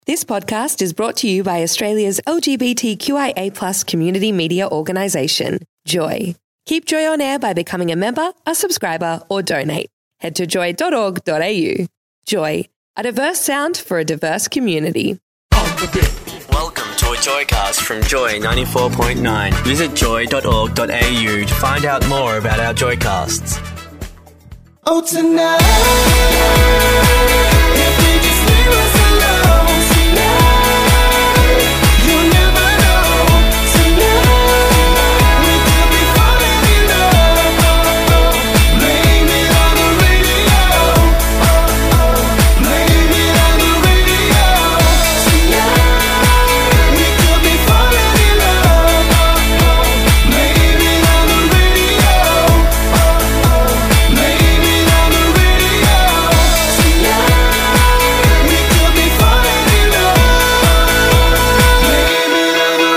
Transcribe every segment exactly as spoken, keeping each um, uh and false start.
This podcast is brought to you by Australia's L G B T Q I A plus community media organisation, Joy. Keep Joy on air by becoming a member, a subscriber, or donate. Head to joy dot org dot a u. Joy, a diverse sound for a diverse community. Welcome to a Joycast from Joy ninety-four point nine. Visit joy dot org dot a u to find out more about our Joycasts. Oh, tonight, if we just leave us alone tonight, you'll never know. Tonight, we could be falling in love. Oh, oh. Blame it on the radio. Oh, oh. Blame it on the radio. Tonight, we could be falling in love. Oh, oh. Blame it on the radio. Oh, oh. Blame it on the radio. Tonight, we could be falling in love. Blame it on the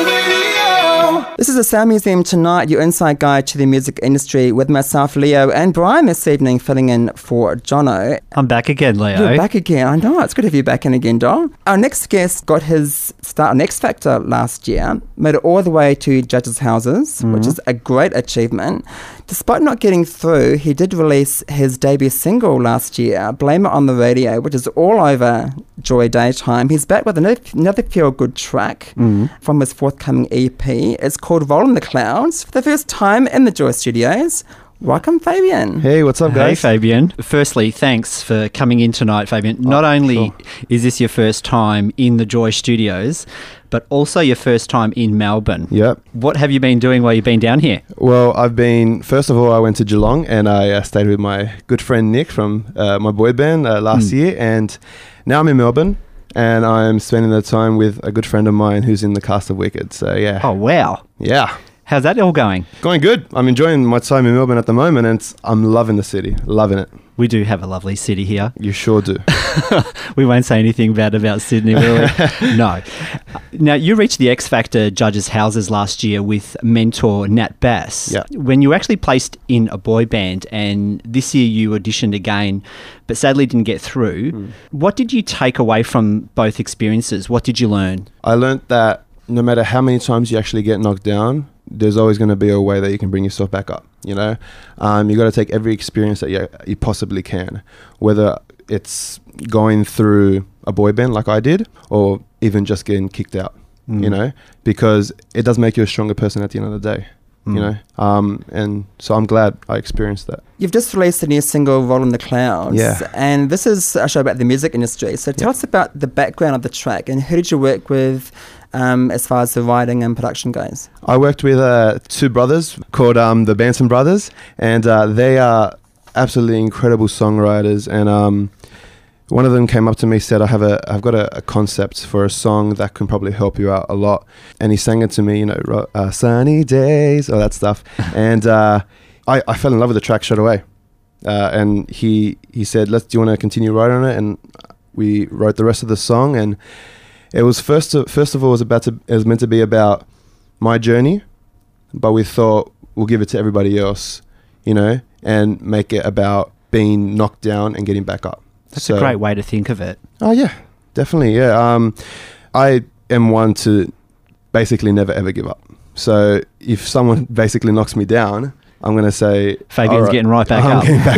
radio. This is a Sound Museum Tonight, your inside guide to the music industry, with myself, Leo, and Brian this evening filling in for Jono. I'm back again, Leo. You're back again. I know. It's good to have you back in again, Dom. Our next guest got his start on X Factor last year, made it all the way to Judges' Houses, Mm-hmm. which is a great achievement. Despite not getting through, he did release his debut single last year, Blame It on the Radio, which is all over Joy Daytime. He's back with another, another feel-good track Mm-hmm. from his forthcoming E P. It's called Roll in the Clouds. For the first time in the Joy Studios, welcome, Fabian. Hey, what's up, Hey, guys? Fabian. Firstly, thanks for coming in tonight, Fabian. Not only sure. is this your first time in the Joy Studios, but also your first time in Melbourne. Yep. What have you been doing while you've been down here? Well, I've been, first of all, I went to Geelong and I uh, stayed with my good friend Nick from uh, my boy band uh, last Mm. year. And now I'm in Melbourne and I'm spending the time with a good friend of mine who's in the cast of Wicked. So, yeah. Oh, wow. Yeah. How's that all going? Going good. I'm enjoying my time in Melbourne at the moment and it's, I'm loving the city. Loving it. We do have a lovely city here. You sure do. We won't say anything bad about Sydney, will we? No. Now, you reached the X Factor Judges' Houses last year with mentor Nat Bass. Yeah. When you were actually placed in a boy band, and this year you auditioned again, but sadly didn't get through. Mm. What did you take away from both experiences? What did you learn? I learned that no matter how many times you actually get knocked down, there's always going to be a way that you can bring yourself back up, you know? Um, you got to take every experience that you, you possibly can, whether it's going through a boy band like I did or even just getting kicked out, Mm. you know? Because it does make you a stronger person at the end of the day, Mm. you know? Um, and so I'm glad I experienced that. You've just released a new single, Roll in the Clouds. Yeah. And this is a show about the music industry. So tell Yeah. us about the background of the track and who did you work with um, as far as the writing and production goes? I worked with uh, two brothers called um, the Bantam Brothers, and uh, they are absolutely incredible songwriters. And um, one of them came up to me, said, "I have a, I've got a, a concept for a song that can probably help you out a lot." And he sang it to me, you know, ro- uh, "Sunny Days," all that stuff. and uh, I, I fell in love with the track straight away. Uh, and he he said, "Let's. Do you want to continue writing on it?" And we wrote the rest of the song, and it was first of, first of all it was about to it was meant to be about my journey, but we thought we'll give it to everybody else, you know, and make it about being knocked down and getting back up. That's So- a great way to think of it. Oh yeah, definitely. Yeah. Um, I am one to basically never ever give up. So if someone basically knocks me down, I'm going to say, Fabian's "All right, getting right back I'm up." getting back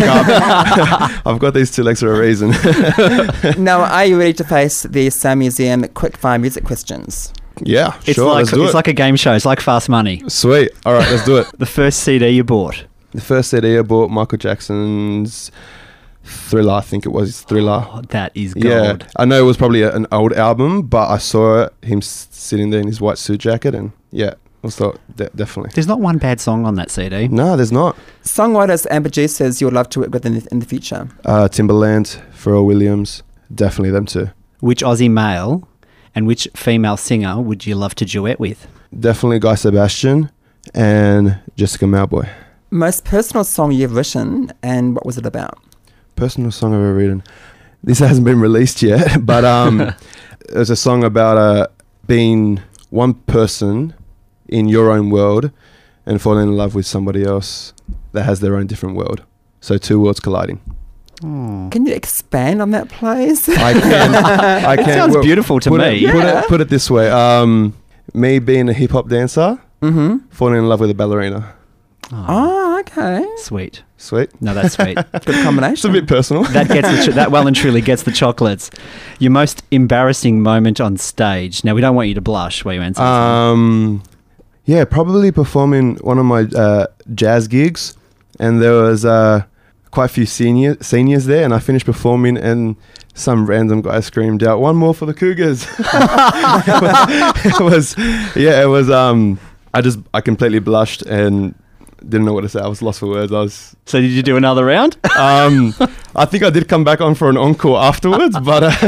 up. I've got these two legs for a reason." Now, are you ready to face the Sound Museum quickfire music questions? Yeah, It's sure. like let's do it's it. like a game show. It's like Fast Money. Sweet. All right, let's do it. The first C D you bought. The first C D I bought, Michael Jackson's Thriller, I think it was Thriller. Oh, that is gold. Yeah, I know it was probably a, an old album, but I saw it, him s- sitting there in his white suit jacket, and yeah, I thought de- definitely. There's not one bad song on that C D. No, there's not. Songwriters and producers you would love to work with in the, in the future? Uh, Timbaland, Pharrell Williams, definitely them two. Which Aussie male and which female singer would you love to duet with? Definitely Guy Sebastian and Jessica Mauboy. Most personal song you've written and what was it about? Personal song I've ever written. This hasn't been released yet, but um, there's a song about uh, being one person in your own world and falling in love with somebody else that has their own different world. So two worlds colliding. Can you expand on that, please? I can. I can. sounds beautiful to put me. It, put, Yeah. it, put it this way. Um, me being a hip hop dancer, Mm-hmm. falling in love with a ballerina. Oh, okay. Sweet. Sweet. No, that's sweet. Good combination. It's a bit personal. That gets the ch- that well and truly gets the chocolates. Your most embarrassing moment on stage. Now we don't want you to blush while you answer. this one. Um, yeah, probably performing one of my uh, jazz gigs, and there was uh, quite a few senior seniors there, and I finished performing, and some random guy screamed out, "One more for the Cougars!" it, was, it was, yeah, it was. Um, I just, I completely blushed and didn't know what to say. I was lost for words. I was. So did you do another round? Um, I think I did come back on for an encore afterwards, but uh,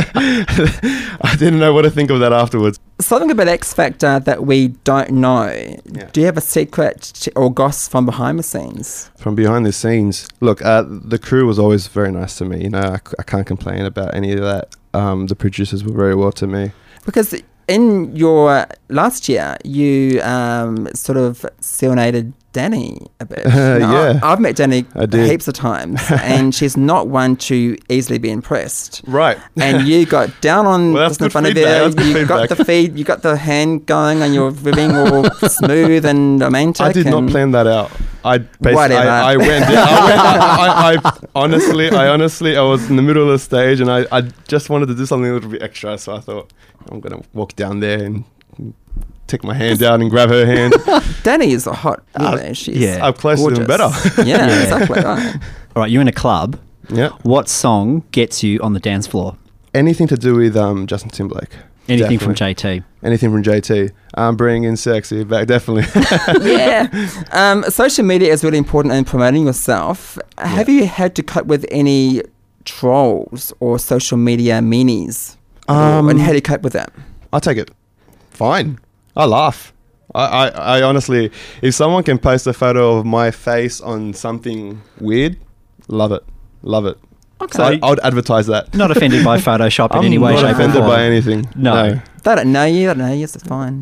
I didn't know what to think of that afterwards. Something about X Factor that we don't know. Yeah. Do you have a secret t- or goss from behind the scenes? From behind the scenes, look, uh, the crew was always very nice to me. You know, I, c- I can't complain about any of that. Um, the producers were very well to me. Because in your last year, you um, sort of serenaded Danny a bit. Uh, Now, yeah. I, I've met Danny I did. heaps of times, and she's not one to easily be impressed. Right. And you got down on Well, that's just in good front of feedback. there. That's good You got feedback. the feed. You got the hand going, and you're ribbing all smooth and romantic. I did not and plan that out. I basically, Whatever. I, I went. I, went I, I, I honestly, I honestly, I was in the middle of the stage, and I, I just wanted to do something a little bit extra. So I thought, I'm gonna walk down there and take my hand down and grab her hand. Danny is a hot. You know, she's yeah. Up close to them gorgeous. better. Yeah, Yeah. exactly right. All right, you're in a club. Yeah. What song gets you on the dance floor? Anything to do with um, Justin Timberlake. Anything from Definitely. J T? Anything from J T. I'm bringing in sexy back. Definitely. Yeah. Um, social media is really important in promoting yourself. Have you had to cope with any trolls or social media meanies? Um, and how do you cope with that? I'll take it. Fine. I laugh. I, I, I honestly, if someone can post a photo of my face on something weird, love it. Love it. Okay. So I, I would advertise that. Not offended by Photoshop in I'm any way, not shape, or offended form. by anything. No. They don't know you. They don't know you. It's fine.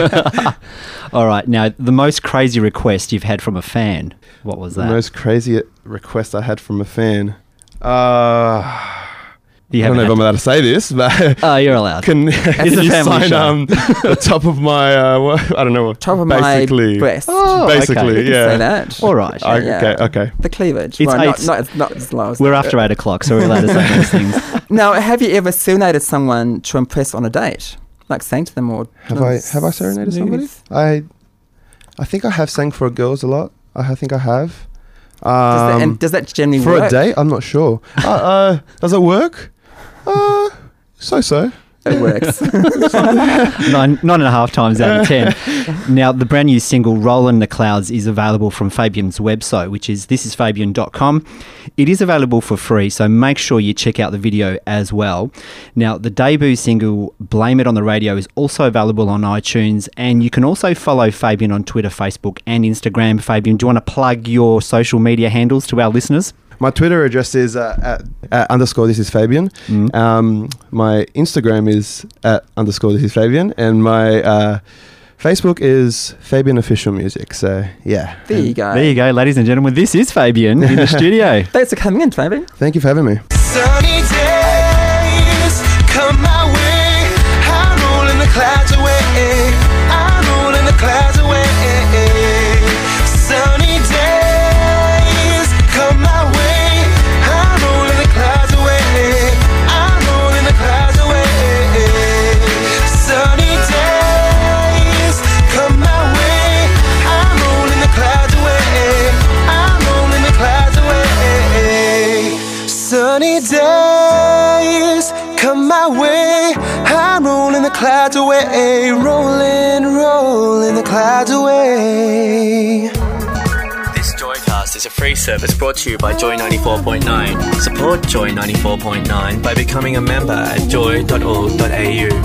All right, now the most crazy request you've had from a fan. What was The that? most crazy request I had from a fan. Uh, you I don't know if I'm allowed to say this, but Oh, you're allowed. can, a can you family sign show. um, the top of my, uh, what, I don't know. Top of basically, my breast. Oh, okay. Basically, You can yeah. say that. All right. I, Yeah. Okay, okay. The cleavage. It's Well, not, eight- not, it's not as low as We're that. after eight o'clock, so we're allowed to say those things. Now, have you ever serenaded someone to impress on a date? Like sang to them or... Have I have I serenaded somebody? Smooth? I I think I have sang for girls a lot. I think I have. Does that, Um, and does that generally for work? a date, I'm not sure. uh, uh, does it work? Uh, so so. It works. Nine, nine and a half times out of ten. Now, the brand new single "Rollin' in the Clouds" is available from Fabian's website, which is this is fabian dot com. It is available for free, so make sure you check out the video as well. Now, the debut single "Blame It on the Radio" is also available on iTunes, and you can also follow Fabian on Twitter, Facebook, and Instagram. Fabian, do you want to plug your social media handles to our listeners? My Twitter address is uh, at, at underscore this is Fabian. Mm. Um, my Instagram is at underscore this is Fabian, and my uh, Facebook is Fabian Official Music. So yeah, There you go. There you go, ladies and gentlemen. This is Fabian in the studio. Thanks for coming in, Fabian. Thank you for having me. Sunny days come my way. I roll in the clouds away. I roll in the clouds away. Sunny days come my way. I roll in the clouds away. I roll in the clouds away. Sunny days come my way. I roll in the clouds away. I roll in the clouds away. Sunny days come my way. I roll in the clouds away. Rolling, rolling the clouds away. This Joycast is a free service brought to you by Joy ninety-four point nine. Support Joy ninety-four point nine by becoming a member at joy dot org dot a u.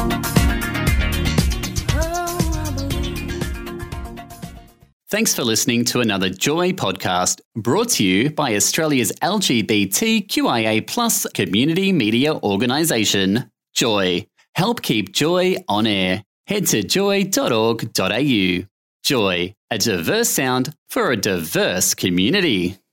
Thanks for listening to another Joy podcast brought to you by Australia's L G B T Q I A plus community media organisation, Joy. Help keep Joy on air. Head to joy dot org dot a u. Joy, a diverse sound for a diverse community.